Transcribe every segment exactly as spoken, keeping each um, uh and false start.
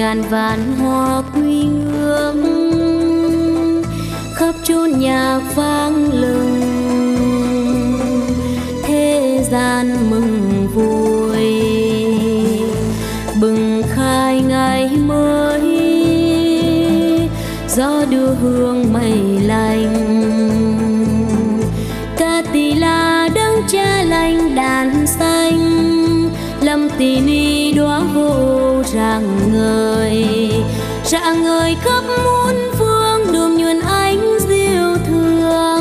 ngàn vạn hoa quy ương, khắp chốn nhạc vang lừng, thế gian mừng vui, bừng khai ngày mới, gió đưa hương mây lành. Ca tỳ la đấng cha lành đàn xanh, lâm tỳ ni đóa vô rạng ngời, rạng ngời khắp muôn phương, đượm nhuần ánh diệu thương.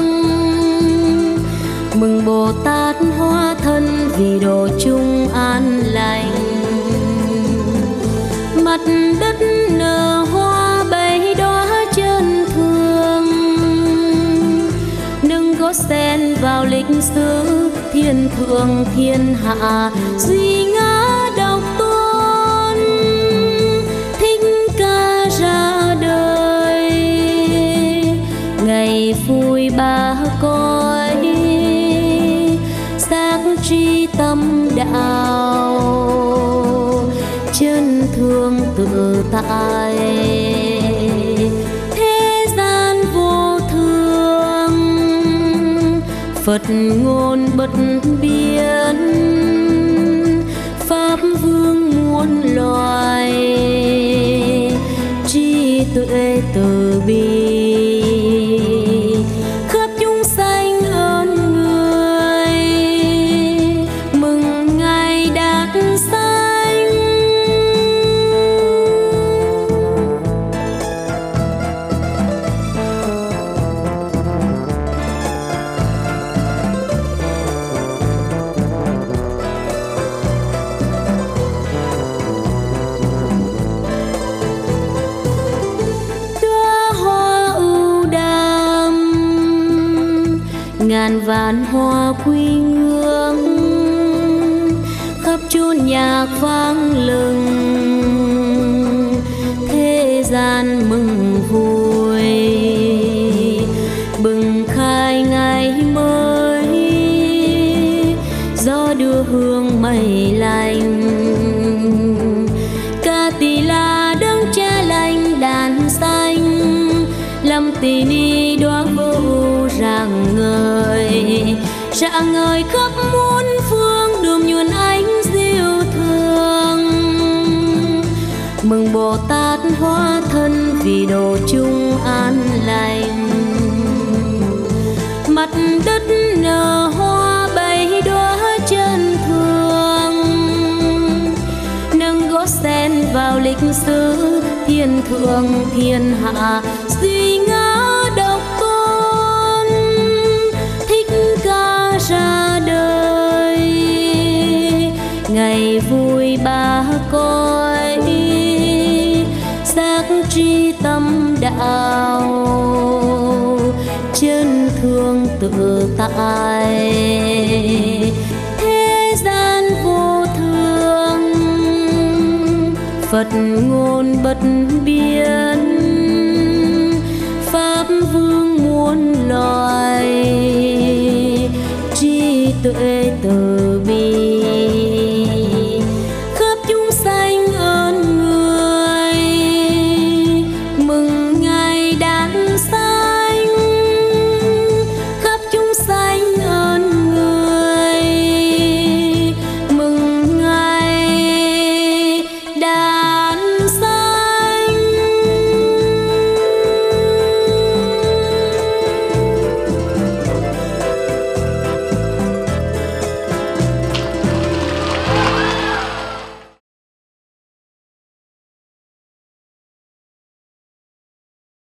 Mừng Bồ Tát hóa thân vì độ chung an lành, mặt đất nở hoa bảy đóa chân thương, nâng gót sen vào lịch sử thiên thượng thiên hạ. Duy ngã độc tôn Thích Ca ra đời, ngày vui ba cõi, xác tri tâm đạo, chân thương tự tại. Thế gian vô thường, Phật ngôn bất biến, pháp vương muôn loài, trí tuệ từ bi, khắp chúng sanh ơn người, mừng ngày đạt sanh. Ngàn vạn hoa quy ương, khắp chốn nhạc vang lừng, thế gian mừng vui, bừng khai ngày mới, gió đưa hương mây lành. Ca tỳ la đấng cha lành đàn xanh, lâm tỳ ni đóa vô rạng ngời, rạng ngời khắp muôn phương, đượm nhuần ánh diệu thương. Mừng Bồ Tát hóa thân vì độ chung an lành, mặt đất nở hoa bảy đóa chân thương, nâng gót sen vào lịch sử thiên thượng thiên hạ. Duy ngã độc tôn Thích Ca ra đời, ngày vui ba cõi, xác tri tâm đạo, chân thương tự tại. Thế gian vô thường, Phật ngôn bất biến, pháp vương muôn loài, trí tuệ từ